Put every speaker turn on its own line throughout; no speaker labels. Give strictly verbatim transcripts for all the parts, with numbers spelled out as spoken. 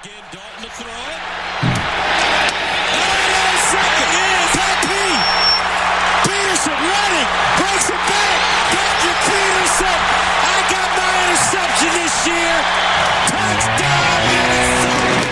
Again, Dalton to throw it. Oh, second. P. Peterson running. Breaks it back. Patrick Peterson. I got my interception this year. Touchdown, Minnesota.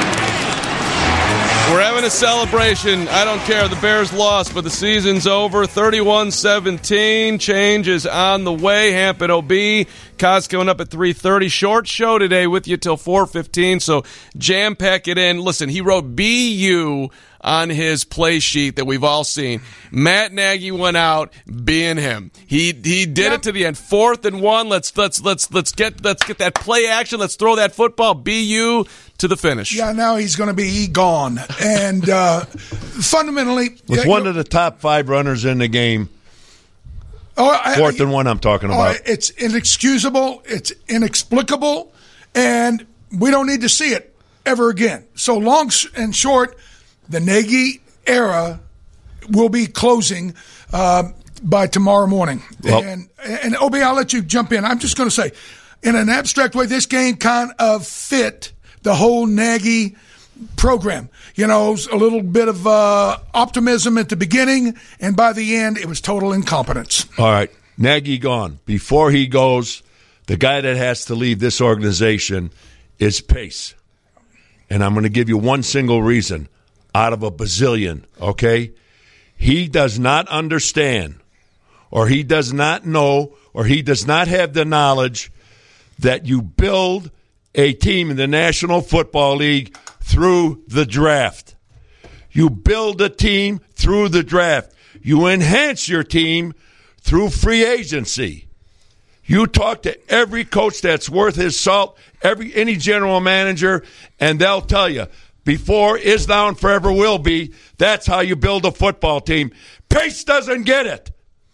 We're having a celebration. I don't care. The Bears lost, but the season's over. thirty-one seventeen. Change is on the way. Hampton O B. Cos coming up at three thirty. Short show today with you till four fifteen, so jam-pack it in. Listen, he wrote B U on his play sheet that we've all seen. Matt Nagy went out being him. He he did yep. it to the end. Fourth and one. Let's let's let's let's get let's get that play action. Let's throw that football. B U to the finish.
Yeah, now he's going to be gone. And uh, fundamentally,
was
yeah,
one of the top five runners in the game.
Oh, I,
Fourth
I,
and one I'm talking about.
Oh, it's inexcusable. It's inexplicable. And we don't need to see it ever again. So long and short, the Nagy era will be closing uh, by tomorrow morning. Well, and, and, O B, I'll let you jump in. I'm just going to say, in an abstract way, this game kind of fit the whole Nagy program. You know, a little bit of uh, optimism at the beginning, and by the end, it was total incompetence.
All right, Nagy gone. Before he goes, the guy that has to leave this organization is Pace. And I'm going to give you one single reason out of a bazillion, okay? He does not understand, or he does not know, or he does not have the knowledge that you build a team in the National Football League through the draft. You build a team through the draft. You enhance your team through free agency. You talk to every coach that's worth his salt, every any general manager, and they'll tell you, before is now and forever will be, that's how you build a football team. Pace doesn't get it.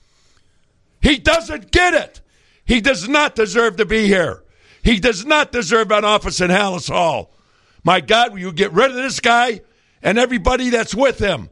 He doesn't get it. He does not deserve to be here. He does not deserve an office in Hallis Hall. My God, will you get rid of this guy and everybody that's with him?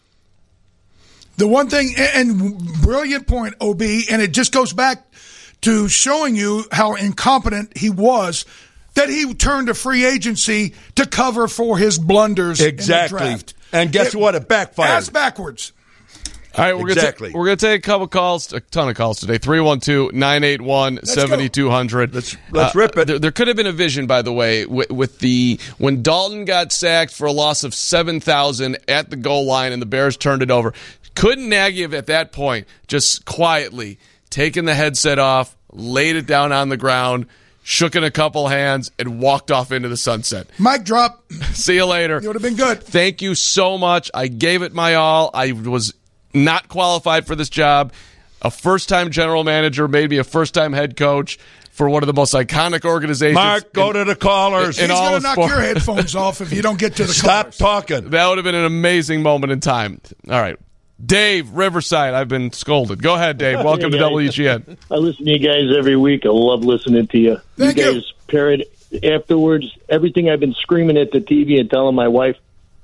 The one thing, and brilliant point, O B, and it just goes back to showing you how incompetent he was, that he turned to free agency to cover for his blunders
exactly.
in the draft.
And guess
it,
what? It backfired.
Ass backwards.
All right, we're
exactly.
gonna ta- we're gonna take a couple calls, a ton of calls today. three one two, nine eight one, seven two zero zero.
Let's let's uh, rip it.
There, there could have been a vision, by the way, with, with the when Dalton got sacked for a loss of seven thousand at the goal line and the Bears turned it over. Couldn't Nagy have at that point just quietly taken the headset off, laid it down on the ground, shook in a couple hands, and walked off into the sunset?
Mic drop.
See you later.
It would have been good.
Thank you so much. I gave it my all. I was not qualified for this job. A first-time general manager, maybe a first-time head coach for one of the most iconic organizations.
Mark, go
in,
to the callers.
He's going to knock
sport.
your headphones off if you don't get to the
Stop
callers.
Stop talking.
That would have been an amazing moment in time. All right. Dave, Riverside. I've been scolded. Go ahead, Dave. Welcome
hey,
to W G N.
I listen to you guys every week. I love listening to you.
Thank
you guys
you.
parrot afterwards everything I've been screaming at the T V and telling my wife.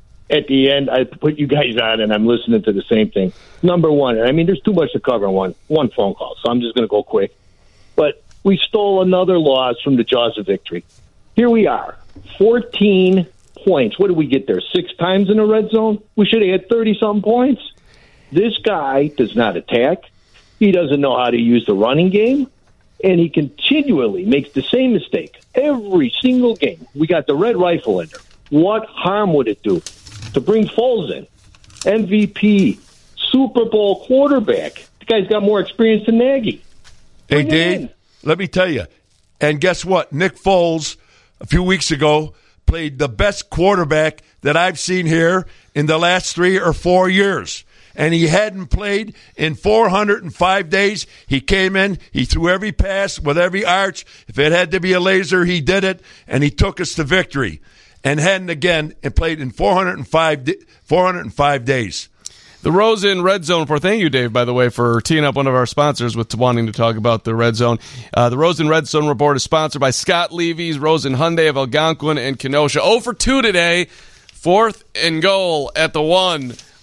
At the end, I put you guys on, and I'm listening to the same thing. Number one, I mean, there's too much to cover in one, one phone call, so I'm just going to go quick. But we stole another loss from the jaws of victory. Here we are, fourteen points. What did we get there, six times in the red zone? We should have had thirty-something points. This guy does not attack. He doesn't know how to use the running game, and he continually makes the same mistake every single game. We got the red rifle in there. What harm would it do to bring Foles in? M V P, Super Bowl quarterback. The guy's got more experience than Nagy.
Hey,
Bring
Dave, let me tell you. And guess what? Nick Foles, a few weeks ago, played the best quarterback that I've seen here in the last three or four years. And he hadn't played in four hundred five days. He came in, he threw every pass with every arch. If it had to be a laser, he did it, and he took us to victory. And hadn't again and played in four hundred five, four hundred five days.
The Rosen Red Zone Report. Thank you, Dave, by the way, for teeing up one of our sponsors with wanting to talk about the Red Zone. Uh, the Rosen Red Zone Report is sponsored by Scott Levy's Rosen Hyundai of Algonquin and Kenosha. oh for two today. Fourth and goal at the one.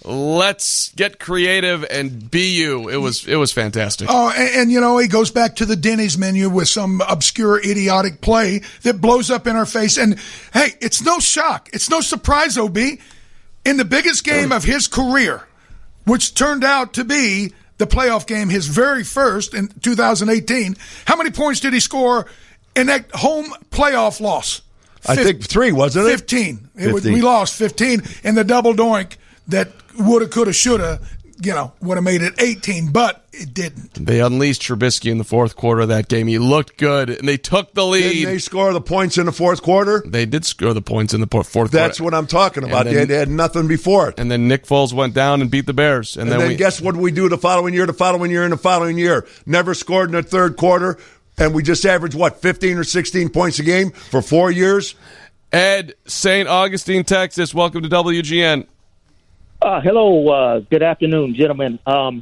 let's get creative and be you. It was it was fantastic.
Oh, and, and, you know, he goes back to the Denny's menu with some obscure, idiotic play that blows up in our face. And, hey, it's no shock. It's no surprise, O B. In the biggest game of his career, which turned out to be the playoff game, his very first in two thousand eighteen, how many points did he score in that home playoff loss?
I think three, wasn't it?
fifteen. It was,
fifteen.
we lost fifteen in the double doink that woulda, coulda, shoulda, you know, would have made it eighteen, but it didn't.
They unleashed Trubisky in the fourth quarter of that game. He looked good, and they took the lead.
Didn't they score the points in the fourth quarter?
They did score the points in the fourth quarter.
That's what I'm talking about.
Then,
they, had, they had nothing before it.
And then Nick Foles went down and beat the Bears. And,
And
then,
then
we,
guess what we do the following year, the following year, and the following year? Never scored in the third quarter, and we just averaged, what, fifteen or sixteen points a game for four years?
Ed, Saint Augustine, Texas, welcome to W G N.
Uh, hello, uh, good afternoon, gentlemen. Um,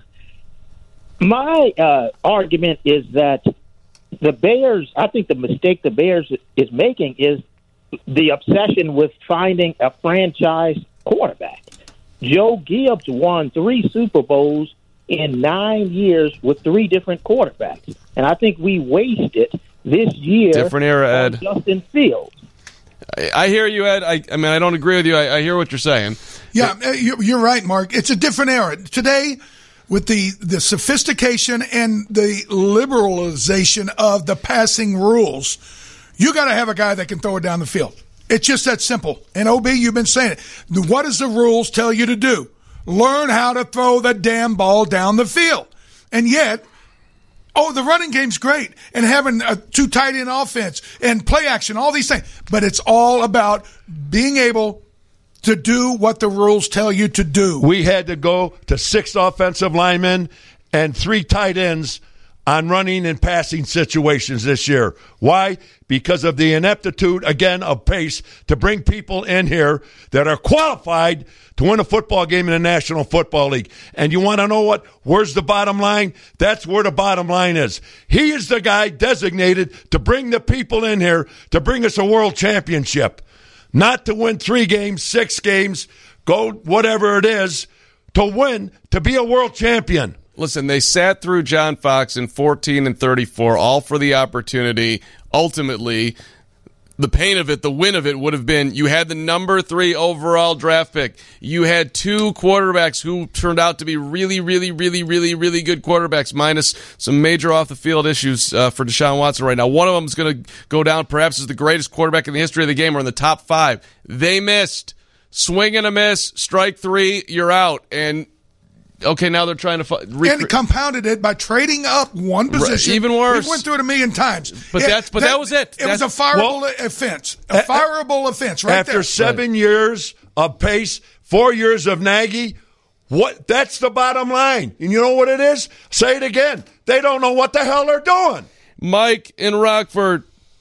my uh, argument is that the Bears, I think the mistake the Bears is making is the obsession with finding a franchise quarterback. Joe Gibbs won three Super Bowls in nine years with three different quarterbacks. And I think we wasted this year
Different era,
on
Ed.
Justin Fields.
I, I hear you, Ed. I, I mean, I don't agree with you. I, I hear what you're saying.
Yeah, you're you're right, Mark. It's a different era. Today, with the, the sophistication and the liberalization of the passing rules, you got to have a guy that can throw it down the field. It's just that simple. And, O B, you've been saying it. What does the rules tell you to do? Learn how to throw the damn ball down the field. And yet, oh, the running game's great, and having a two tight end offense and play action, all these things. But it's all about being able to do what the rules tell you to do.
We had to go to six offensive linemen and three tight ends on running and passing situations this year. Why? Because of the ineptitude, again, of Pace to bring people in here that are qualified to win a football game in the National Football League. And you want to know what? Where's the bottom line? That's where the bottom line is. He is the guy designated to bring the people in here to bring us a world championship. Not to win three games, six games, go whatever it is, to win, to be a world champion.
Listen, they sat through John Fox in fourteen and thirty-four, all for the opportunity. Ultimately, the pain of it, the win of it would have been you had the number three overall draft pick. You had two quarterbacks who turned out to be really, really, really, really, really good quarterbacks, minus some major off-the-field issues uh, for Deshaun Watson right now. One of them is going to go down perhaps as the greatest quarterback in the history of the game or in the top five. They missed. Swing and a miss, strike three, you're out. And okay, now they're trying to fu- rec-
and compounded it by trading up one position.
Right, even worse.
We went through it a million times.
But
It-
that's but that, was it.
It was a
That's-
fireable
Well,
offense. A fireable offense right
After
there.
seven years of Pace, four years of Nagy, what? That's the bottom line. And you know what it is? Say it again. They don't know what the hell they're doing.
Mike in Rockford,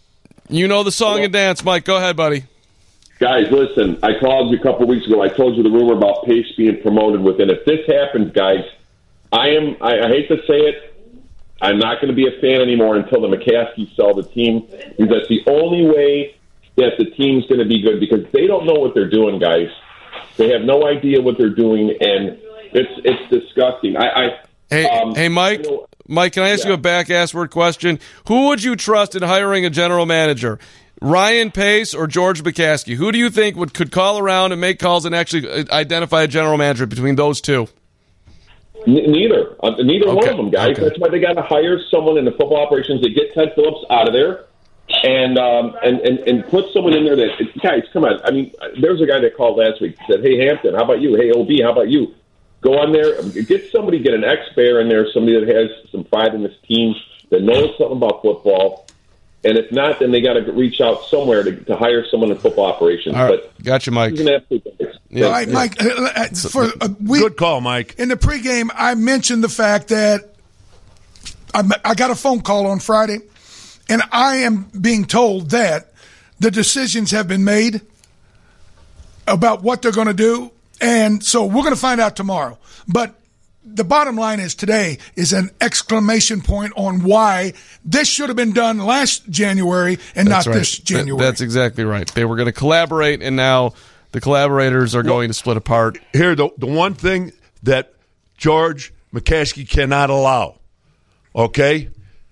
you know the song and dance. Mike, go ahead, buddy.
Guys, listen, I called you a couple of weeks ago. I told you the rumor about Pace being promoted within. If this happens, guys, I am, I, I hate to say it, I'm not going to be a fan anymore until the McCaskies sell the team, because that's the only way that the team's going to be good, because they don't know what they're doing, guys. They have no idea what they're doing, and it's it's disgusting. I, I
Hey,
um,
hey, Mike.
you know,
Mike, can I ask
yeah.
you a back-ass-word question? Who would you trust in hiring a general manager? Ryan Pace or George McCaskey? Who do you think would could call around and make calls and actually identify a general manager between those two?
N- neither. Uh, neither one
Okay,
of them, guys.
okay.
That's why they got to hire someone in the football operations to get Ted Phillips out of there and, um, and, and, and put someone in there that, guys, come on. I mean, there's a guy that called last week and said, hey, Hampton, how about you? Hey, O B, how about you? Go on there, get somebody, get an ex-Bear in there, somebody that has some pride in this team, that knows something about football. And if not, then they got to reach out somewhere to, to hire someone in football operations.
All right.
But
Gotcha, Mike.
he's an absolute waste.
Yeah.
All right, Mike. uh, uh, For a week,
Good call, Mike.
in the pregame, I mentioned the fact that I, I got a phone call on Friday, and I am being told that the decisions have been made about what they're going to do, and so we're going to find out tomorrow. But the bottom line is today is an exclamation point on why this should have been done last January and
That's
not
right.
this
Th-
January.
That's exactly right. They were going to collaborate, and now the collaborators are going to split apart.
Here, the, the one thing that George McCaskey cannot allow, okay?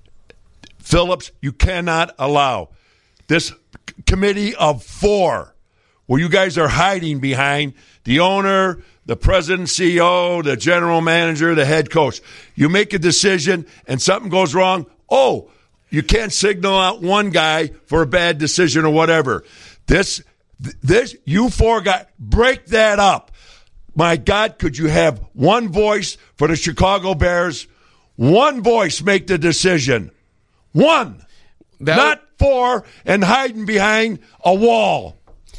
Phillips, you cannot allow this committee of four where you guys are hiding behind the owner, the president, C E O, the general manager, the head coach. You make a decision and something goes wrong, oh, you can't signal out one guy for a bad decision or whatever. This, this, you four guys, break that up. My God, could you have one voice for the Chicago Bears? One voice make the decision. One. That Not four and hiding behind a wall.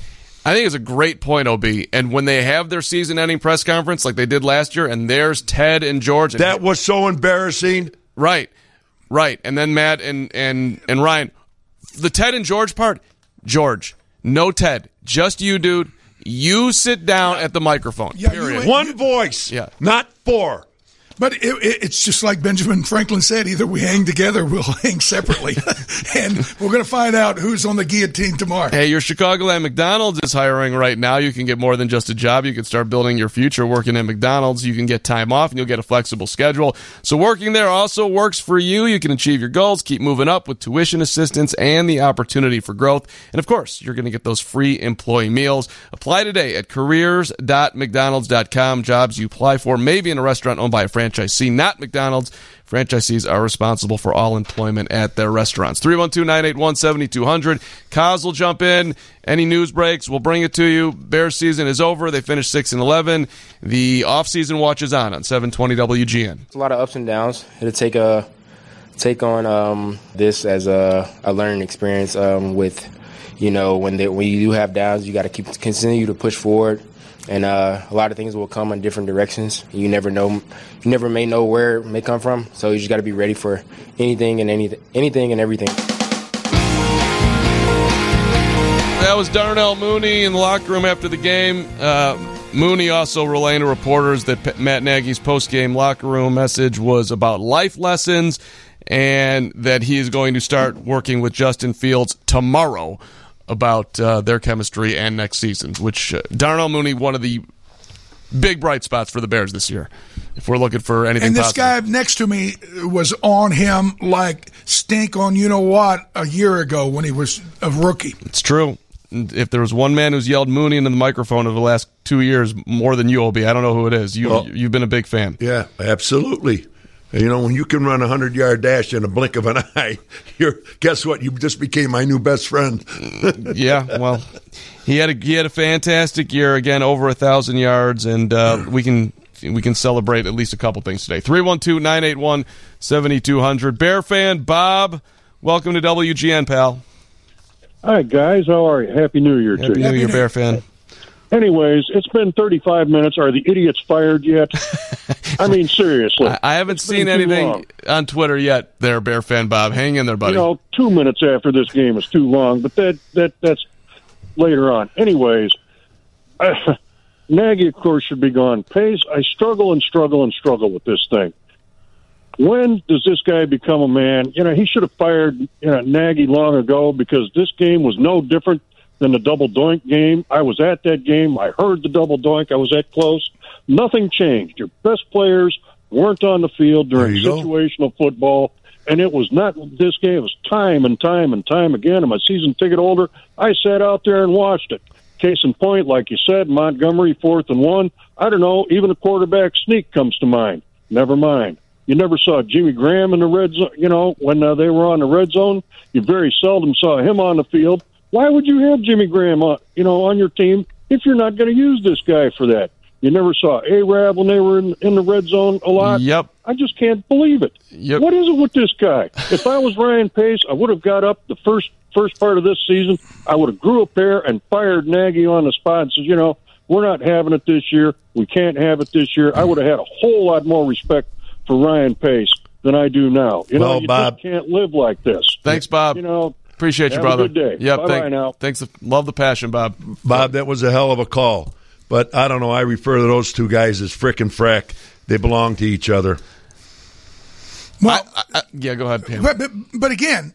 I think it's a great point, O B. And when they have their season-ending press conference like they did last year, and there's Ted and George. And
that was so embarrassing.
Right. Right, and then Matt and, and, and Ryan. The Ted and George part, George, no Ted, just you, dude. You sit down at the microphone,
yeah,
period.
You,
One
you,
voice,
yeah.
not four.
But it, it, it's just like Benjamin Franklin said, either we hang together or we'll hang separately. And we're going to find out who's on the guillotine tomorrow.
Hey, your Chicagoland McDonald's is hiring right now. You can get more than just a job. You can start building your future working at McDonald's. You can get time off, and you'll get a flexible schedule. So working there also works for you. You can achieve your goals, keep moving up with tuition assistance and the opportunity for growth. And, of course, you're going to get those free employee meals. Apply today at careers dot mcdonalds dot com. Jobs you apply for may be in a restaurant owned by a franchisee, not McDonald's. Franchisees are responsible for all employment at their restaurants. three one two, nine eight one, seven two zero zero. Kaz will jump in. Any news breaks, we'll bring it to you. Bears season is over. They finished six and eleven. The offseason watch is on on seven twenty W G N.
It's a lot of ups and downs. It'll take a take on um, this as a, a learning experience um, with, you know, when they, when you do have downs, you got to keep continue to push forward. And uh, a lot of things will come in different directions. You never know, you never may know where it may come from. So you just got to be ready for anything and anything, anything and everything.
That was Darnell Mooney in the locker room after the game. Uh, Mooney also relaying to reporters that P- Matt Nagy's post-game locker room message was about life lessons and that he is going to start working with Justin Fields tomorrow about uh, their chemistry and next season, which uh, Darnell Mooney, one of the big bright spots for the Bears this year, if we're looking for anything
And this
positive.
guy next to me was on him like stink on you-know-what a year ago when he was a rookie.
It's true. And if there was one man who's yelled Mooney into the microphone over the last two years more than you, O B, I don't know who it is. You,
well,
you've been a big fan.
Yeah, absolutely. You know, when you can run a hundred-yard dash in a blink of an eye, you're guess what? You just became my new best friend.
Yeah, well, he had a he had a fantastic year again, over a thousand yards, and uh, we can we can celebrate at least a couple things today. three one two, nine eight one, seven two zero zero. Bear fan Bob, welcome to W G N, pal.
Hi guys, how are you? Happy New Year to
Happy
you.
New Year, Bear fan.
Anyways, it's been thirty-five minutes. Are the idiots fired yet? I mean, seriously.
I, I haven't
It's
seen
been too
anything
long.
on Twitter yet there, Bear fan Bob. Hang in there, buddy.
You know, two minutes after this game is too long, but that that that's later on. Anyways, uh, Nagy, of course, should be gone. Pace, I struggle and struggle and struggle with this thing. When does this guy become a man? You know, he should have fired you know, Nagy long ago because this game was no different than the double doink game. I was at that game. I heard the double doink. I was that close. Nothing changed. Your best players weren't on the field during situational football, and it was not this game. It was time and time and time again. I'm a season ticket holder. I sat out there and watched it. Case in point, like you said, Montgomery, fourth and one. I don't know, even a quarterback sneak comes to mind. Never mind. You never saw Jimmy Graham in the red zone, you know, when uh, they were on the red zone. You very seldom saw him on the field. Why would you have Jimmy Graham, on, you know, on your team if you're not going to use this guy for that? You never saw A-Rab when they were in, in the red zone a lot.
Yep.
I just can't believe it.
Yep.
What is it with this guy? If I was Ryan Pace, I would have got up the first first part of this season. I would have grew a pair and fired Nagy on the spot and said, you know, we're not having it this year. We can't have it this year. I would have had a whole lot more respect for Ryan Pace than I do now. You
Well,
know, you
Bob-
just can't live like this.
Thanks, Bob.
You know,
Appreciate you,
have
brother.
a good day.
Yep.
Bye-bye
thank,
now.
Thanks. Love the passion, Bob.
Bob, that was a hell of a call. But I don't know. I refer to those two guys as frickin' frack. They belong to each other.
Well,
I, I, yeah, go ahead, Pam.
but, but, but again,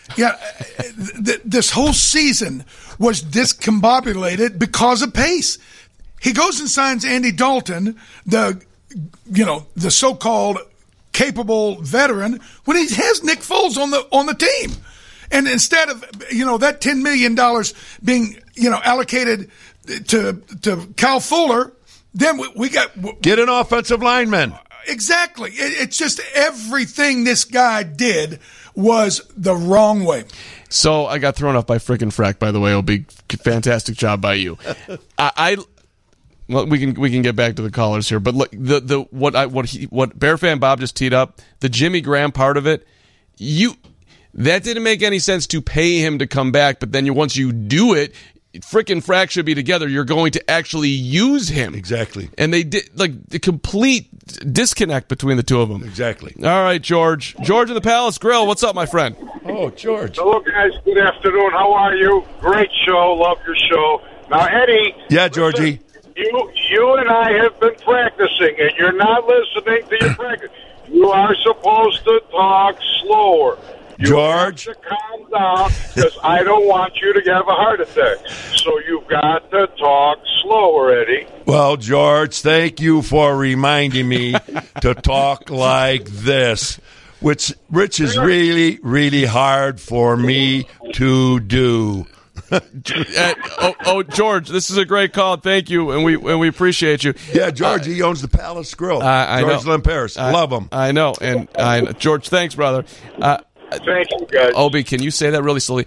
Yeah, th- this whole season was discombobulated because of Pace. He goes and signs Andy Dalton, the you know the so-called capable veteran, when he has Nick Foles on the on the team, and instead of you know that ten million dollars being you know allocated to to Kyle Fuller, then we, we got
get an offensive lineman.
Exactly. It, it's just everything this guy did was the wrong way.
So I got thrown off by frickin' Frack, by the way. It'll be fantastic job by you. I, I well, we can we can get back to the callers here, but look, the the what I what he what Bear Fan Bob just teed up, the Jimmy Graham part of it, you that didn't make any sense to pay him to come back, but then you once you do it, frickin' Frack should be together. You're going to actually use him.
Exactly.
And they did, like, the complete disconnect between the two of them.
Exactly.
All right, George. George in the Palace Grill. What's up, my friend?
Oh, George.
Hello, guys. Good afternoon. How are you? Great show. Love your show. Now, Eddie.
Yeah, Georgie.
Listen, you, you and I have been practicing, and you're not listening to your practice. You are supposed to talk slower. You
George.
have to calm down because I don't want you to have a heart attack. So you've got to talk slower, Eddie.
Well, George, thank you for reminding me to talk like this, which, which is really, really hard for me to do.
uh, oh, oh, George, this is a great call. Thank you, and we and we appreciate you.
Yeah, George, uh, he owns the Palace Grill.
Uh, I
George
know.
Lemperis.
I,
Love him.
I know. And I, George, thanks, brother. Uh,
Thank you, guys.
Obi, can you say that really slowly?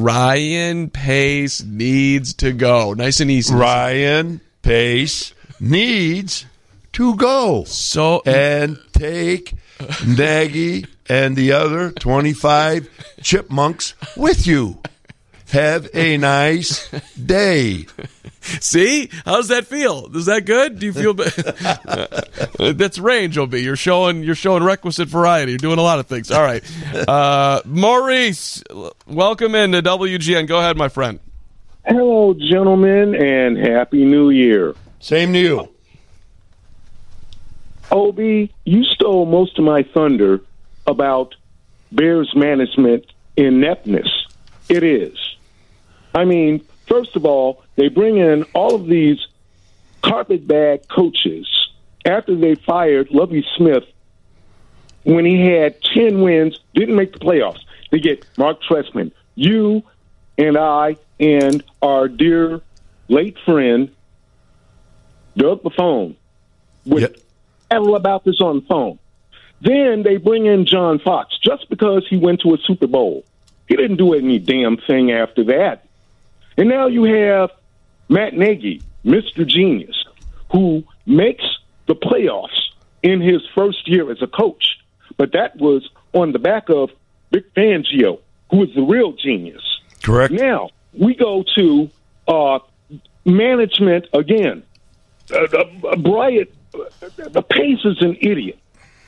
Ryan Pace needs to go. Nice and easy.
Ryan Pace needs to go.
So
and take Nagy and the other twenty-five chipmunks with you. Have a nice day.
See? How does that feel? Is that good? Do you feel bad? That's range, O B. You're showing you're showing requisite variety. You're doing a lot of things. All right. Uh, Maurice, welcome into W G N. Go ahead, my friend.
Hello, gentlemen, and Happy New Year.
Same to you.
Obi, you stole most of my thunder about Bears management ineptness. It is. I mean, first of all, they bring in all of these carpetbag coaches after they fired Lovie Smith when he had ten wins, didn't make the playoffs. They get Mark Trestman, you and I and our dear late friend, Doug Buffone, would
yep.
tell about this on the phone. Then they bring in John Fox just because he went to a Super Bowl. He didn't do any damn thing after that. And now you have Matt Nagy, Mister Genius, who makes the playoffs in his first year as a coach. But that was on the back of Vic Fangio, who is the real genius.
Correct.
Now, we go to uh, management again. Uh, uh, Bryant, uh, the Pace is an idiot.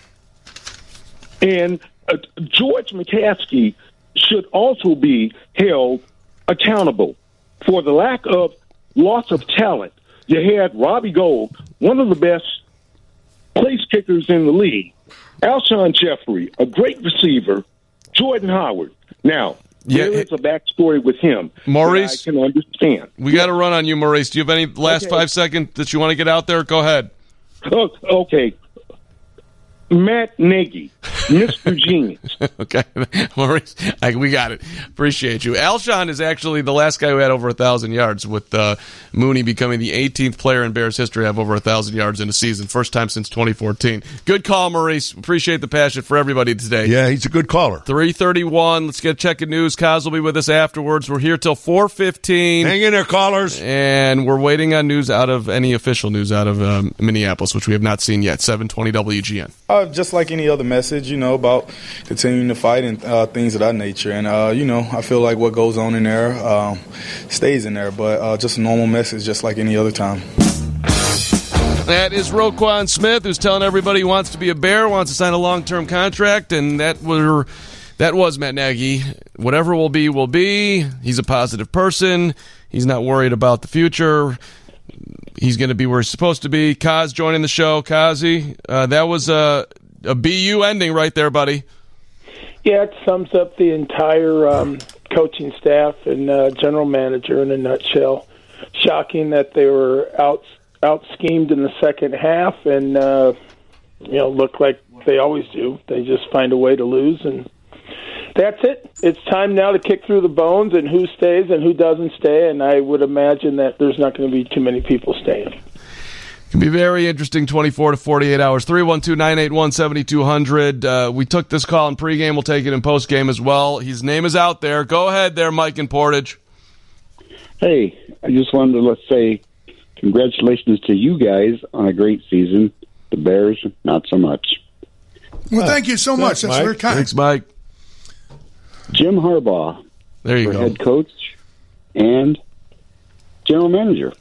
And uh, George McCaskey should also be held accountable for the lack of loss of talent. You had Robbie Gould, one of the best place kickers in the league, Alshon Jeffrey, a great receiver, Jordan Howard. Now,
yeah,
there is a backstory with him
Maurice,
that I can understand.
We got to run on you, Maurice. Do you have any last
okay.
five seconds that you want to get out there? Go ahead.
Oh, okay. Matt Nagy, Mister Genius.
Okay, Maurice, I, we got it. Appreciate you. Alshon is actually the last guy who had over a thousand yards, with uh, Mooney becoming the eighteenth player in Bears history to have over a thousand yards in a season, first time since twenty fourteen. Good call, Maurice. Appreciate the passion for everybody today.
Yeah, he's a good caller.
three thirty-one. Let's get checking news. Kaz will be with us afterwards. We're here till four fifteen.
Hang in there, callers.
And we're waiting on news out of any official news out of um, Minneapolis, which we have not seen yet. seven twenty W G N.
Uh, just like any other message, you know, about continuing to fight and uh, things of that nature. And, uh, you know, I feel like what goes on in there um, stays in there. But uh, just a normal message, just like any other time.
That is Roquan Smith, who's telling everybody he wants to be a Bear, wants to sign a long-term contract, and that were, that was Matt Nagy. Whatever will be, will be. He's a positive person. He's not worried about the future. He's going to be where he's supposed to be. Kaz joining the show. Kazi, uh, that was a, a B U ending right there, buddy.
Yeah, it sums up the entire um, coaching staff and uh, general manager in a nutshell. Shocking that they were out out schemed in the second half, and uh, you know, look like they always do. They just find a way to lose, and that's it. It's time now to kick through the bones and who stays and who doesn't stay. And I would imagine that there's not going to be too many people staying.
Can be very interesting, twenty-four to forty-eight hours. three one two, nine eight one, seven two zero zero. Uh, we took this call in pregame. We'll take it in postgame as well. His name is out there. Go ahead there, Mike in Portage.
Hey, I just wanted to let's say congratulations to you guys on a great season. The Bears, not so much.
Well, thank you so much. That's very kind.
Thanks, Mike.
Jim Harbaugh,
there you
for
go,
head coach and general manager.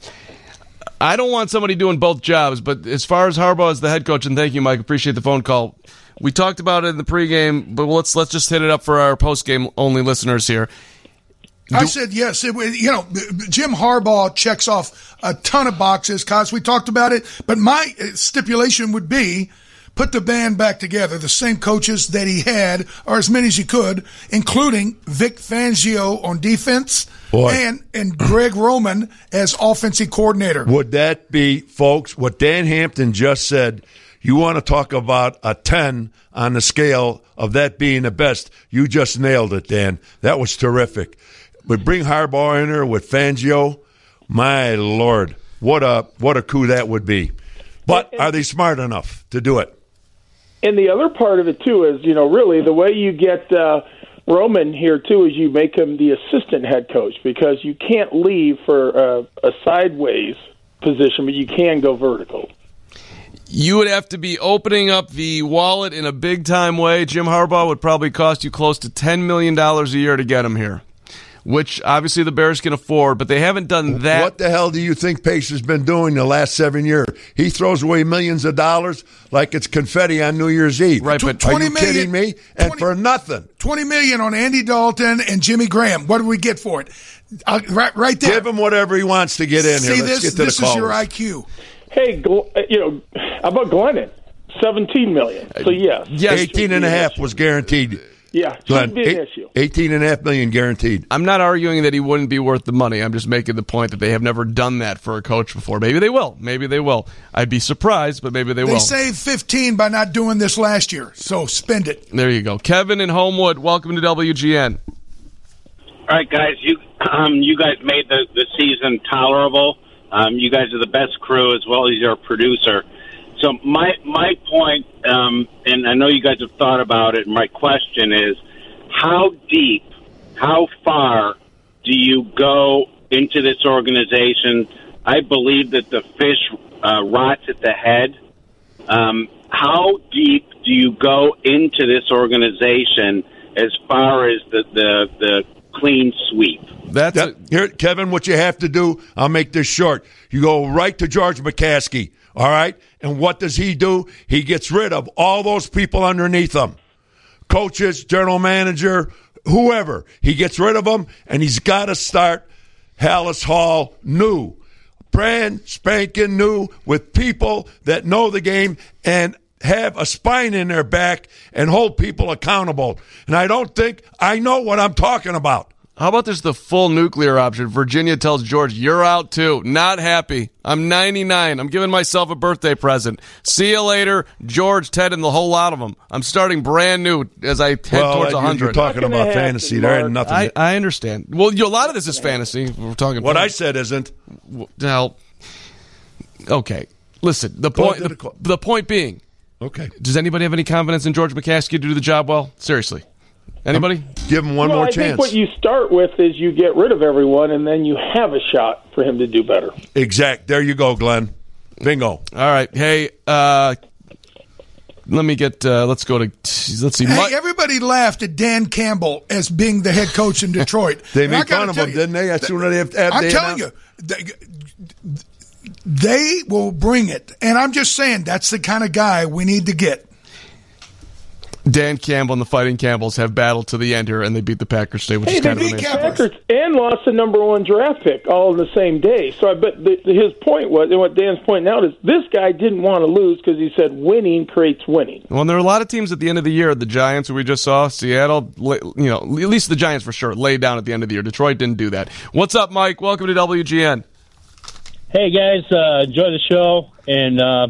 I don't want somebody doing both jobs, but as far as Harbaugh as the head coach, and thank you, Mike, appreciate the phone call. We talked about it in the pregame, but let's let's just hit it up for our postgame only listeners here. Do-
I said yes. It, you know, Jim Harbaugh checks off a ton of boxes, cause we talked about it. But my stipulation would be put the band back together, the same coaches that he had, or as many as he could, including Vic Fangio on defense.
Boy.
and and Greg Roman as offensive coordinator.
Would that be, folks, what Dan Hampton just said? You want to talk about a ten on the scale of that being the best. You just nailed it, Dan. That was terrific. But bring Harbaugh in there with Fangio. My Lord, what a what a coup that would be. But are they smart enough to do it?
And the other part of it, too, is, you know, really the way you get uh, Roman here, too, is you make him the assistant head coach, because you can't leave for uh, a sideways position, but you can go vertical.
You would have to be opening up the wallet in a big-time way. Jim Harbaugh would probably cost you close to ten million dollars a year to get him here, which obviously the Bears can afford, but they haven't done that.
What the hell do you think Pace has been doing the last seven years? He throws away millions of dollars like it's confetti on New Year's Eve.
Right, but
are you kidding me? And for nothing.
twenty million dollars on Andy Dalton and Jimmy Graham. What do we get for it? Uh, right, right there.
Give him whatever he wants to get in
See
here. Let's
this?
get to
this
the
is
callers.
your I Q.
Hey, you know, how about Glennon? seventeen million dollars. So, yes.
Yes.
eighteen and a half was guaranteed.
Yeah,
Glenn,
should be an
eight,
issue.
eighteen and a half million guaranteed.
I'm not arguing that he wouldn't be worth the money. I'm just making the point that they have never done that for a coach before. Maybe they will. Maybe they will. I'd be surprised, but maybe they,
They
will.
saved fifteen by not doing this last year, so spend it.
There you go. Kevin in Homewood, welcome to W G N.
All right, guys, you um, you guys made the, the season tolerable. Um, you guys are the best crew, as well as your producer. So my my point, um, and I know you guys have thought about it, and my question is, how deep, how far do you go into this organization? I believe that the fish uh, rots at the head. Um, how deep do you go into this organization as far as the, the, the clean sweep?
That's
that, here, Kevin, what you have to do, I'll make this short. You go right to George McCaskey, all right? And what does he do? He gets rid of all those people underneath him. Coaches, general manager, whoever. He gets rid of them, and he's got to start Hallis Hall new. Brand spanking new with people that know the game and have a spine in their back and hold people accountable. And I don't think I know what I'm talking about.
How about this, the full nuclear option? Virginia tells George, you're out too. Not happy. I'm ninety-nine. I'm giving myself a birthday present. See you later, George, Ted, and the whole lot of them. I'm starting brand new as I head
well,
towards one hundred.
You're talking about fantasy. There ain't nothing.
I, I understand. Well, you, a lot of this is fantasy. We're talking.
What
fantasy.
I said isn't.
Well, okay. Listen, the
Go
point. The, the point being.
Okay.
Does anybody have any confidence in George McCaskey to do the job well? Seriously. Anybody?
Um, give him one
well,
more
I
chance.
think what you start with is you get rid of everyone, and then you have a shot for him to do better.
Exact. There you go, Glenn. Bingo. All
right. Hey, uh, let me get, uh, let's go to, let's see.
Hey,
Mike.
everybody laughed at Dan Campbell as being the head coach in Detroit.
They
And I
made
gotta
fun of
tell
him,
you,
didn't they? That's soon as they have to have
I'm
they
telling
announced-
you, they, they will bring it. And I'm just saying, that's the kind of guy we need to get.
Dan Campbell and the Fighting Campbells have battled to the end here, and they beat the Packers today, which
hey,
is kind
they
of
beat
amazing.
Packers and lost the number one draft pick all in the same day. So I bet the, his point was, and what Dan's pointing out is, this guy didn't want to lose because he said winning creates winning.
Well, and there are a lot of teams at the end of the year. The Giants, who we just saw, Seattle, you know, at least the Giants for sure, laid down at the end of the year. Detroit didn't do that. What's up, Mike? Welcome to W G N.
Hey, guys. Uh, enjoy the show. And uh,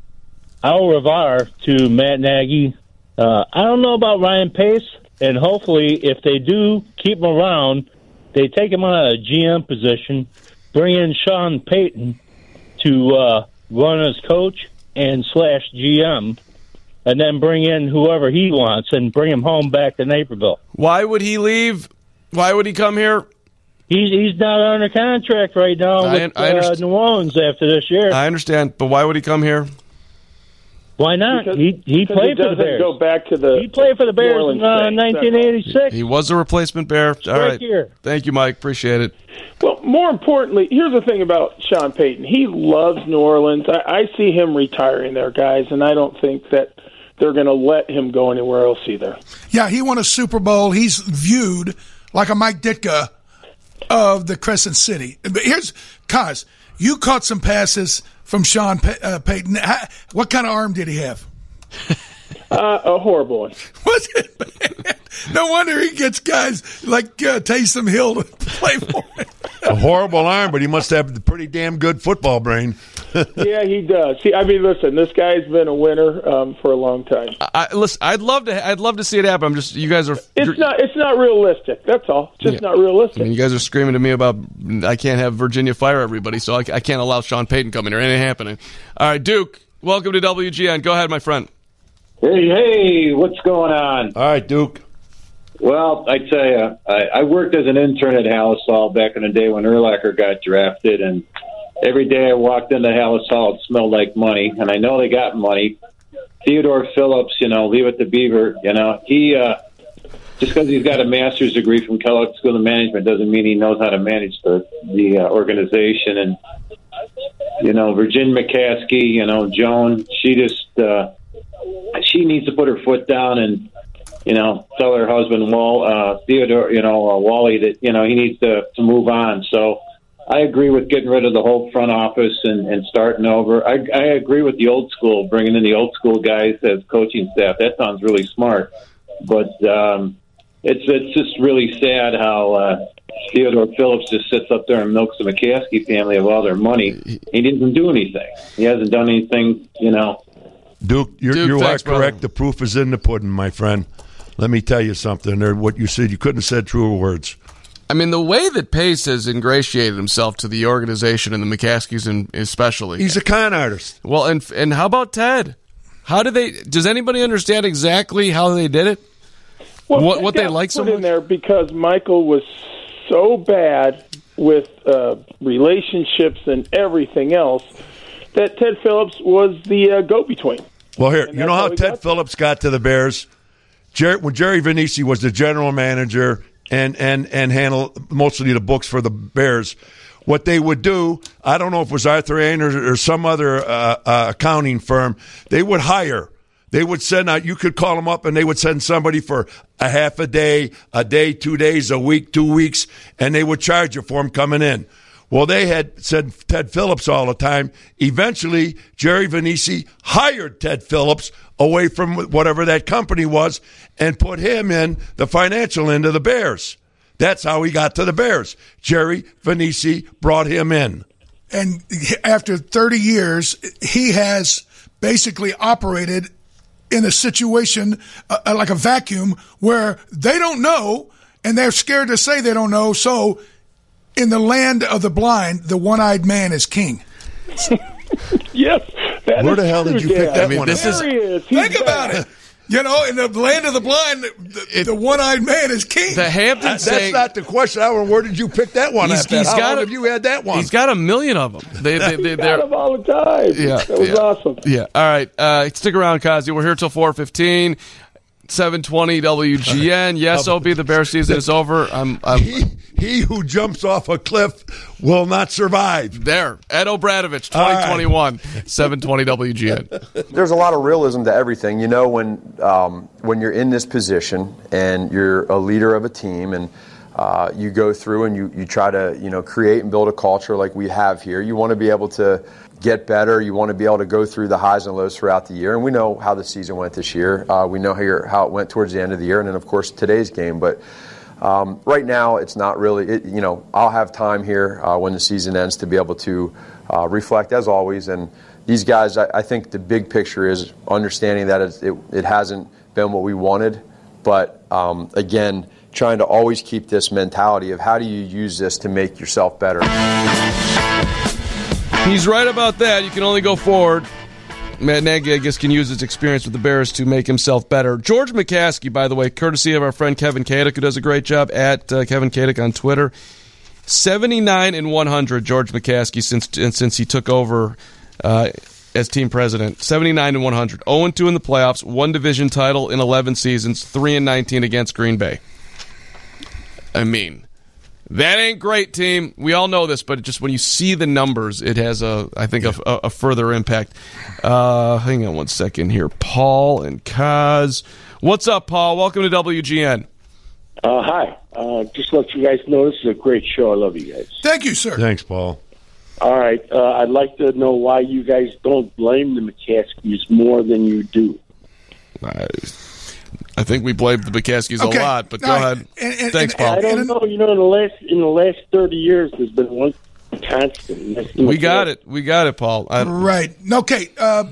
au revoir to Matt Nagy. Uh, I don't know about Ryan Pace, and hopefully if they do keep him around, they take him out of a G M position, bring in Sean Payton to uh, run as coach and slash G M, and then bring in whoever he wants and bring him home back to Naperville.
Why would he leave? Why would he come here?
He's he's not under contract right now
I,
with
I
uh, New Orleans after this year.
I understand, but why would he come here?
Why not?
Because,
he he played for the Bears.
Go back to the
he played for the Bears in uh, nineteen eighty-six.
He was a replacement Bear. All right.
Here.
Thank you, Mike. Appreciate it.
Well, more importantly, here's the thing about Sean Payton. He loves New Orleans. I, I see him retiring there, guys, and I don't think that they're going to let him go anywhere else either.
Yeah, he won a Super Bowl. He's viewed like a Mike Ditka of the Crescent City. But here's, Kaz, you caught some passes from Sean Pay- uh, Payton. How, what kind of arm did he have?
Uh, a horrible one.
Was it bad? No wonder he gets guys like uh, Taysom Hill to play for him.
A horrible arm, but he must have a pretty damn good football brain.
Yeah, he does. See, I mean, listen, this guy's been a winner um, for a long time.
I, listen, I'd love to. I'd love to see it happen. I'm just, you guys are.
It's not. It's not realistic. That's all. It's just
Yeah.
not realistic.
I mean, you guys are screaming to me about I can't have Virginia fire everybody, so I, I can't allow Sean Payton coming here. It ain't happening. All right, Duke, welcome to W G N. Go ahead, my friend.
Hey, hey, what's going on?
All right, Duke.
Well, I tell you, I, I worked as an intern at Hallis Hall back in the day when Urlacher got drafted, and every day I walked into Hallis Hall, it smelled like money, and I know they got money. Theodore Phillips, you know, leave it to Beaver, you know, he, uh, just because he's got a master's degree from Kellogg School of Management doesn't mean he knows how to manage the, the uh, organization. And, you know, Virginia McCaskey, you know, Joan, she just, uh, she needs to put her foot down and, you know, tell her husband, Wall, uh, Theodore, you know, uh, Wally, that, you know, he needs to, to move on. So I agree with getting rid of the whole front office and, and starting over. I, I agree with the old school, bringing in the old school guys as coaching staff. That sounds really smart. But um, it's it's just really sad how uh, Theodore Phillips just sits up there and milks the McCaskey family of all their money. He didn't do anything. He hasn't done anything, you know.
Duke, you're,
Duke,
you
thanks,
are correct.
brother.
The proof is in the pudding, my friend. Let me tell you something. There, what you said, you couldn't have said truer words.
I mean, the way that Pace has ingratiated himself to the organization and the McCaskies, in, especially,
He's a con artist.
well, and and how about Ted? How did they? Does anybody understand exactly how they did it?
Well,
what
it
what they
got
like so
put in
much?
there because Michael was so bad with uh, relationships and everything else that Ted Phillips was the uh, go-between.
Well, here,
And
you know
that's
how
how he
Ted
got
Phillips got to the Bears? Jerry, when Jerry Vanisi was the general manager and, and, and handled mostly the books for the Bears, what they would do, I don't know if it was Arthur Ain or, or some other uh, uh, accounting firm, they would hire. They would send out, you could call them up and they would send somebody for a half a day, a day, two days, a week, two weeks, and they would charge you for them coming in. Well, they had said Ted Phillips all the time. Eventually, Jerry Vanisi hired Ted Phillips away from whatever that company was and put him in the financial end of the Bears. That's how he got to the Bears. Jerry Vanisi brought him in.
And after thirty years, he has basically operated in a situation uh, like a vacuum where they don't know and they're scared to say they don't know. So in the land of the blind, the one-eyed man is king.
Yes. That
Where
is
the hell did
true,
you pick
Dan.
that
I mean,
one
this
up?
is-
There he is. He's
Think about
back.
it. You know, in the land of the blind, the, the one-eyed man is king.
The Hamptons
That's
saying
not the question. I, where did you pick that one
He's-
at? Then?
he's
How
got
long
a-
have you had that one?
he's got a million of them. They, they, they,
Got
they're,
him all the time.
Yeah,
That was
yeah.
awesome.
Yeah. All right. Uh, stick around, Kazi. We're here till four fifteen. seven twenty W G N. Yes, O B, the Bear season is over. I'm, I'm
he, he who jumps off a cliff will not survive.
There. Ed O'Bradovich, twenty twenty-one, right. seven twenty W G N.
There's a lot of realism to everything. You know, when um, when you're in this position and you're a leader of a team and uh, you go through and you, you try to, you know, create and build a culture like we have here, you want to be able to get better. You want to be able to go through the highs and lows throughout the year. And we know how the season went this year. Uh, we know how, how it went towards the end of the year. And then, of course, today's game. But um, right now, it's not really, it, you know, I'll have time here uh, when the season ends to be able to uh, reflect, as always. And these guys, I, I think the big picture is understanding that it, it, it hasn't been what we wanted. But, um, again, trying to always keep this mentality of how do you use this to make yourself better.
He's right about that. You can only go forward. Matt Nagy, I guess, can use his experience with the Bears to make himself better. George McCaskey, by the way, courtesy of our friend Kevin Kadick, who does a great job at uh, Kevin Kadick on Twitter. seventy-nine and one hundred, George McCaskey, since since he took over uh, as team president. seventy-nine and one hundred. oh and two in the playoffs, one division title in eleven seasons, three and nineteen against Green Bay. I mean, that ain't great, team. We all know this, but just when you see the numbers, it has, a, I think, a, a further impact. Uh, hang on one second here. Paul and Kaz. What's up, Paul? Welcome to W G N.
Uh, hi. Uh, just let you guys know this is a great show. I love you guys.
Thank you, sir.
Thanks, Paul.
All right. Uh, I'd like to know why you guys don't blame the McCaskies more than you do.
Uh, I think we blame the McCaskies
okay.
a lot, but go
All
ahead.
right. And, and,
Thanks,
and,
Paul.
I don't know. You know, in the last in the last thirty years, there's been one constant. That's the
We got it. We got it, Paul. I,
right. Okay. Uh,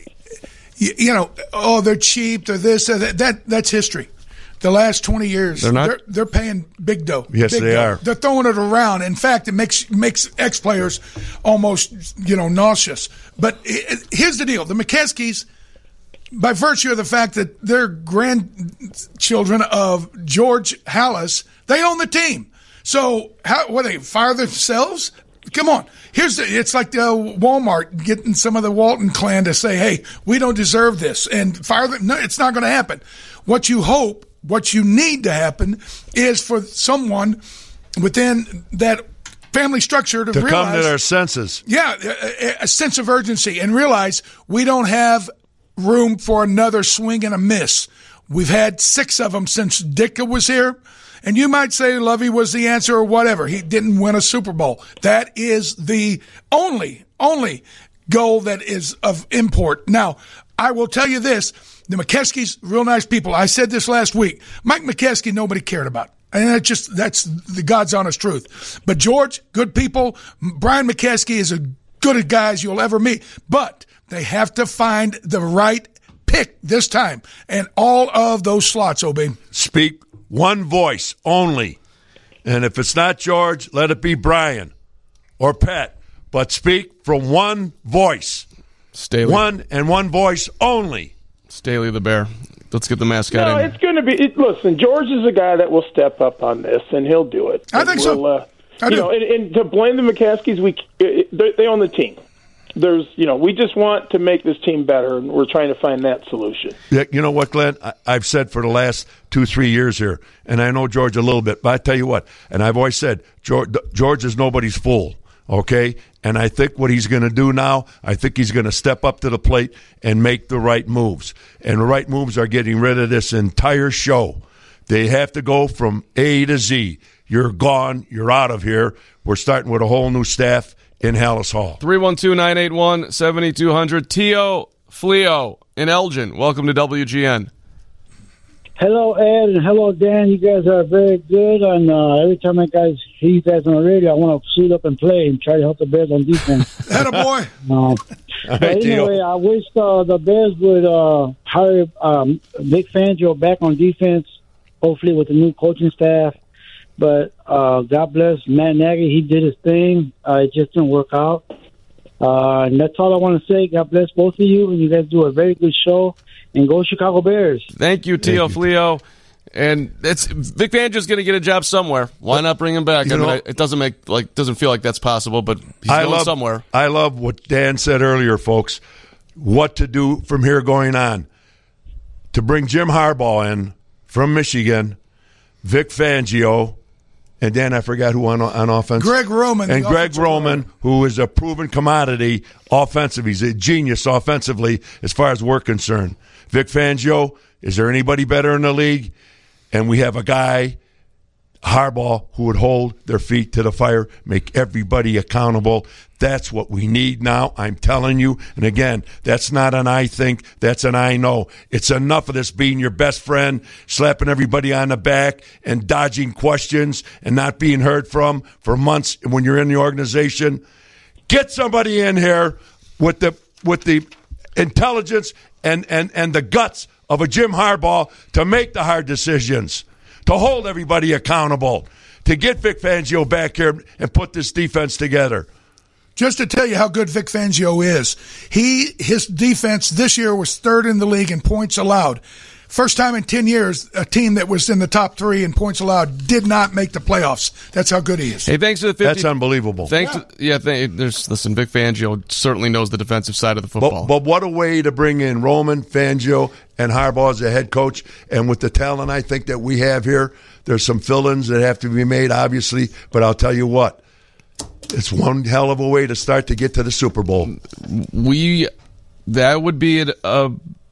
you, you know, oh, they're cheap. They're this. They're that, that. That's history. The last twenty years,
They're not-
They're, they're paying big dough.
Yes,
Big
they
dough.
are.
They're throwing it around. In fact, it makes makes ex players almost, you know, nauseous. But it, here's the deal: the McCaskies, by virtue of the fact that they're grandchildren of George Halas, they own the team. So, how, what, they fire themselves? Come on. Here's the, it's like the Walmart getting some of the Walton clan to say, hey, we don't deserve this, and fire them. No, it's not going to happen. What you hope, what you need to happen is for someone within that family structure to,
To
realize,
come to their senses.
yeah, a, a sense of urgency, and realize we don't have room for another swing and a miss. We've had six of them since Ditka was here. And you might say Lovey was the answer or whatever. He didn't win a Super Bowl. That is the only, only goal that is of import. Now, I will tell you this. The McCaskies, real nice people. I said this last week. Mike McCaskey, nobody cared about. And that's just, that's the God's honest truth. But George, good people. Brian McCaskey is as good a guy as you'll ever meet. But they have to find the right pick this time. And all of those slots, O B.
Speak one voice only. And if it's not George, let it be Brian or Pat. But speak from one voice.
Staley.
One and one voice only.
Staley the Bear. Let's get the mascot
No,
in.
it's going to be. It, listen, George is a guy that will step up on this, and he'll do it.
I
And
think so.
we'll, Uh,
I
you
do.
know, and, and to blame the McCaskies, we they, they own the team. There's, you know, we just want to make this team better, and we're trying to find that solution.
Yeah, you know what, Glenn? I, I've said for the last two, three years here, and I know George a little bit, but I tell you what, and I've always said, George, George is nobody's fool, okay? And I think what he's going to do now, I think he's going to step up to the plate and make the right moves. And the right moves are getting rid of this entire show. They have to go from A to Z. You're gone. You're out of here. We're starting with a whole new staff in Hallis Hall.
three one two, nine eight one, seven two zero zero. Tio Fleo in Elgin. Welcome to W G N.
Hello, Ed, and hello, Dan. You guys are very good. And uh, every time I guys hear you guys on the radio, I want to suit up and play and try to help the Bears on defense.
Attaboy.
Uh, but anyway, I wish uh, the Bears would uh, hire um, Vic Fangio back on defense, hopefully with the new coaching staff. But uh, God bless Matt Nagy. He did his thing. Uh, it just didn't work out. Uh, and that's all I want to say. God bless both of you. And you guys do a very good show. And go Chicago Bears.
Thank you, Tio Fleo. And it's Vic Fangio's going to get a job somewhere. Why not bring him back?
You
I mean,
know,
I, it doesn't make like doesn't feel like that's possible, but he's
I
going
love,
somewhere.
I love what Dan said earlier, folks. What to do from here going on. to bring Jim Harbaugh in from Michigan, Vic Fangio, and then I forgot who on on offense.
Greg Roman.
And Greg Roman, player. who is a proven commodity offensively. He's a genius offensively as far as we're concerned. Vic Fangio, is there anybody better in the league? And we have a guy, Harbaugh, who would hold their feet to the fire, make everybody accountable. That's what we need now, I'm telling you. And again, that's not an I think, that's an I know. It's enough of this being your best friend, slapping everybody on the back and dodging questions and not being heard from for months when you're in the organization. Get somebody in here with the with the intelligence and, and, and the guts of a Jim Harbaugh to make the hard decisions, to hold everybody accountable, to get Vic Fangio back here and put this defense together.
Just to tell you how good Vic Fangio is, he his defense this year was third in the league in points allowed. First time in ten years, a team that was in the top three in points allowed did not make the playoffs. That's how good he is.
Hey, thanks to the fifty
That's unbelievable.
Thanks,
yeah.
To, yeah th- there's listen. Vic Fangio certainly knows the defensive side of the football.
But, but what a way to bring in Roman, Fangio, and Harbaugh as a head coach. And with the talent I think that we have here, there's some fill-ins that have to be made, obviously. But I'll tell you what. It's one hell of a way to start to get to the Super Bowl.
We that would be a, a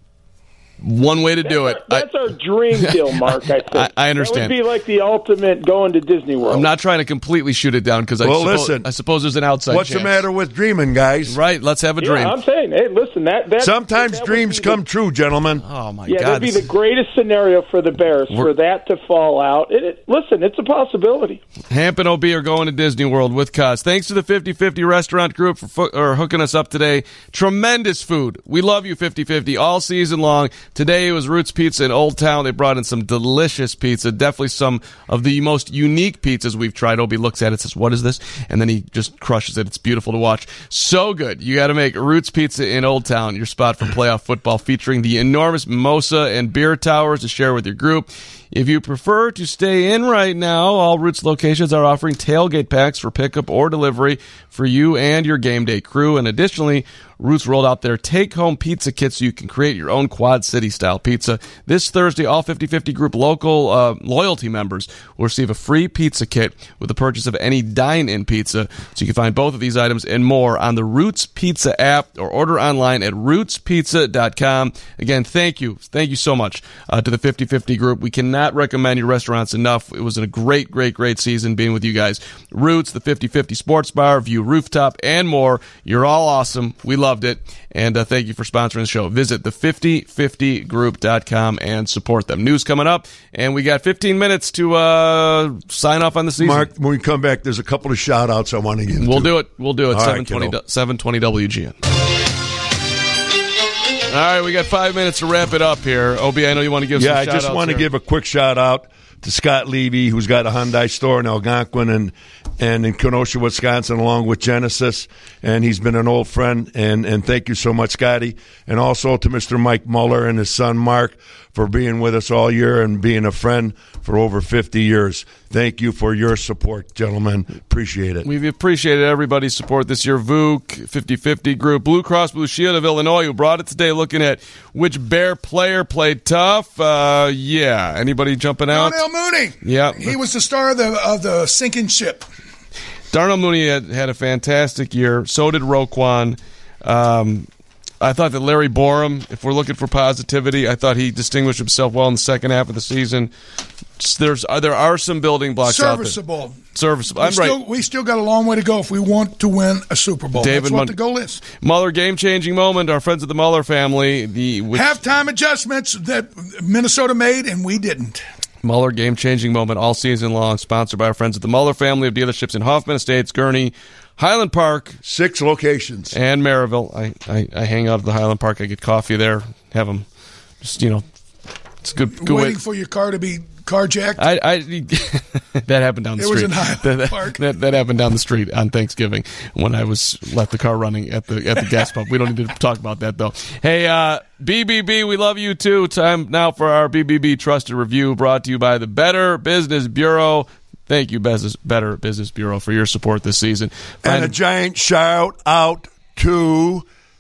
one way to
that's
do
our,
it.
That's I, our dream deal, Mark. I think
I, I understand.
That would be like the ultimate going to Disney World.
I'm not trying to completely shoot it down because I,
well,
suppose,
listen,
I suppose there's an outside
What's
chance.
the matter with dreaming, guys?
Right, let's have a dream.
Yeah, I'm saying, hey, listen, that, that
sometimes
that
dreams come
the,
true, gentlemen.
Oh my
yeah,
God!
Yeah, that'd be the greatest scenario for the Bears for that to fall out. It, it, listen, it's a possibility.
Hamp and O B are going to Disney World with Cos. Thanks to the fifty fifty Restaurant Group for fo- or hooking us up today. Tremendous food. We love you, fifty fifty, all season long. Today it was Roots Pizza in Old Town. They brought in some delicious pizza, definitely some of the most unique pizzas we've tried. Obi looks at it, says, "What is this?" And then he just crushes it. It's beautiful to watch. So good. You got to make Roots Pizza in Old Town your spot for playoff football, featuring the enormous mimosa and beer towers to share with your group. If you prefer to stay in right now, all Roots locations are offering tailgate packs for pickup or delivery for you and your game day crew. And additionally, Roots rolled out their take-home pizza kit so you can create your own Quad City-style pizza. This Thursday, all fifty fifty Group local uh, loyalty members will receive a free pizza kit with the purchase of any dine-in pizza. So you can find both of these items and more on the Roots Pizza app or order online at roots pizza dot com. Again, thank you. Thank you so much uh, to the fifty fifty Group. We cannot recommend your restaurants enough. It was a great, great, great season being with you guys. Roots, the fifty fifty Sports Bar, View Rooftop, and more. You're all awesome. We loved it. And uh, thank you for sponsoring the show. Visit the fifty fifty group dot com and support them. News coming up, and we got fifteen minutes to uh, sign off on the season.
Mark, when we come back, there's a couple of shout-outs I want to get into.
We'll do it. We'll do it.
All
seven twenty,
right,
seven twenty W G N. All right, we got five minutes to wrap it up here. Obi, I know you want to give
yeah,
some
I
shout-outs
just want to
here.
give a quick shout-out to Scott Levy, who's got a Hyundai store in Algonquin and, and in Kenosha, Wisconsin, along with Genesis. And he's been an old friend. And, and thank you so much, Scotty. And also to Mister Mike Muller and his son, Mark, for being with us all year and being a friend for over fifty years. Thank you for your support, gentlemen. Appreciate it.
We've appreciated everybody's support this year. V U C, fifty fifty Group, Blue Cross Blue Shield of Illinois, who brought it today, looking at which Bear player played tough. Uh, yeah, anybody jumping out?
Darnell Mooney.
Yeah.
He was the star of the, of the sinking ship.
Darnell Mooney had, had a fantastic year. So did Roquan. Um, I thought that Larry Borum, if we're looking for positivity, I thought he distinguished himself well in the second half of the season. There's uh, there are some building blocks
Serviceable.
out there. Serviceable.
We
I'm
still,
right.
We still got a long way to go if we want to win a Super Bowl.
David
That's what
Mun-
the goal is.
Muller game-changing moment. Our friends of the Muller family. The which,
halftime adjustments that Minnesota made and we didn't.
Muller game-changing moment all season long. Sponsored by our friends at the Muller family of dealerships in Hoffman Estates, Gurnee, Highland Park,
six locations,
and Maryville. I, I, I hang out at the Highland Park. I get coffee there. Have them, just you know, it's a good. good
Waiting
way.
for your car to be carjacked.
I, I that happened down the
it
street.
Was in Highland
that, that,
Park.
That, that happened down the street on Thanksgiving when I was left the car running at the at the gas pump. We don't need to talk about that though. Hey, uh, B B B, we love you too. Time now for our B B B Trusted Review, brought to you by the Better Business Bureau. Thank you, Business, Better Business Bureau, for your support this season.
Find and a giant shout out to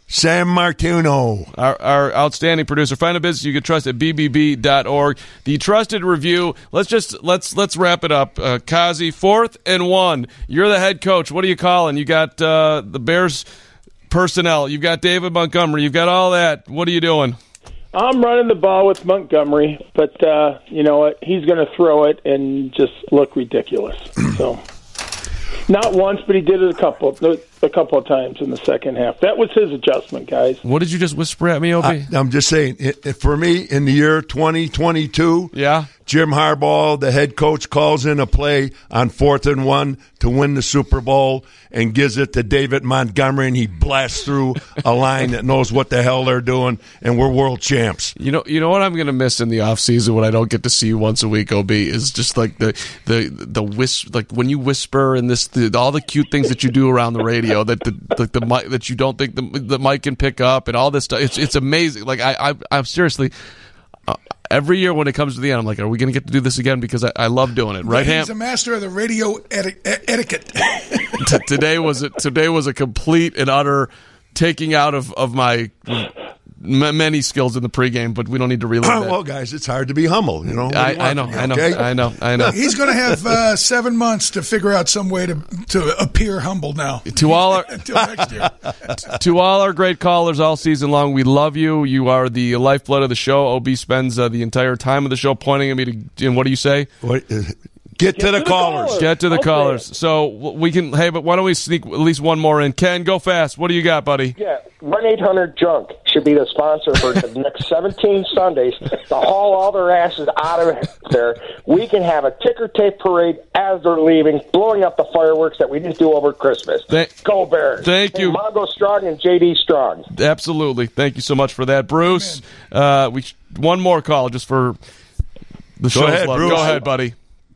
Sam Martino.
Our, our outstanding producer. Find a business you can trust at b b b dot org. The trusted review. Let's just let's let's wrap it up. Uh, Kazi, fourth and one. You're the head coach. What are you calling? You got uh, the Bears personnel. You've got David Montgomery. You've got all that. What are you doing?
I'm running the ball with Montgomery, but uh, you know what? He's going to throw it and just look ridiculous. So. Not once, but he did it a couple, a couple of times in the second half. That was his adjustment, guys.
What did you just whisper at me, Opie?
I, I'm just saying, it, it, for me, in the year twenty twenty-two,
yeah,
Jim Harbaugh, the head coach, calls in a play on fourth and one to win the Super Bowl and gives it to David Montgomery, and he blasts through a line that knows what the hell they're doing, and we're world champs.
You know, you know what I'm going to miss in the off season when I don't get to see you once a week, O B, is just like the the the whis- like when you whisper and this the, all the cute things that you do around the radio that the like the, the mic that you don't think the the mic can pick up and all this stuff. It's it's amazing. Like I I I'm seriously. Uh, every year when it comes to the end, I'm like, are we going to get to do this again? Because I, I love doing it. Right, Ham?
He's a master of the radio eti- etiquette.
T- today was a, today was a complete and utter taking out of, of my m- many skills in the pregame, but we don't need to relive that.
Well, guys, it's hard to be humble. You know,
I, I know, I know, okay? I know, I know.
He's going to have uh, seven months to figure out some way to to appear humble now.
To all our
until next year.
To all our great callers all season long, we love you. You are the lifeblood of the show. O B spends uh, the entire time of the show pointing at me to. And what do you say?
What? Uh, Get, Get to the, to the callers.
callers. Get to the okay. callers. So we can. Hey, but why don't we sneak at least one more in? Ken, go fast. What do you got, buddy?
Yeah, one eight hundred junk should be the sponsor for the next seventeen Sundays to haul all their asses out of there. We can have a ticker tape parade as they're leaving, blowing up the fireworks that we didn't do over Christmas.
Thank,
go Bears!
Thank you,
and Mongo Strong and J D Strong.
Absolutely. Thank you so much for that, Bruce. Uh, we one more call just for the show's
ahead,
love.
Bruce.
Go ahead, buddy.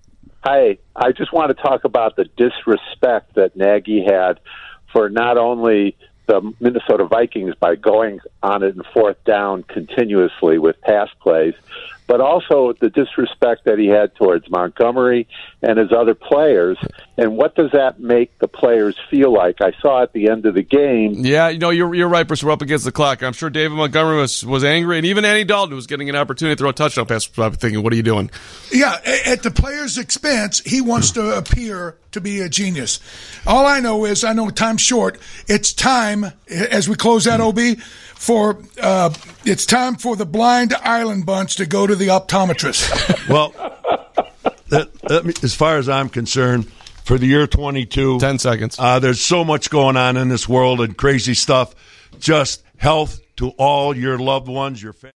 Hi, I just want to talk about the disrespect that Nagy had for not only the Minnesota Vikings by going on it in fourth down continuously with pass plays, but also the disrespect that he had towards Montgomery and his other players. And what does that make the players feel like? I saw at the end of the game.
Yeah, you know, you're you're right, Bruce. We're up against the clock. I'm sure David Montgomery was, was angry, and even Andy Dalton was getting an opportunity to throw a touchdown pass. Probably thinking, what are you doing?
Yeah, at the player's expense, he wants to appear to be a genius. All I know is, I know time's short. It's time, as we close that, O B, for uh, it's time for the blind island bunch to go to the optometrist.
Well, that, that, as far as I'm concerned, for the year twenty-two,
ten seconds.
Uh, there's so much going on in this world and crazy stuff. Just health to all your loved ones, your family.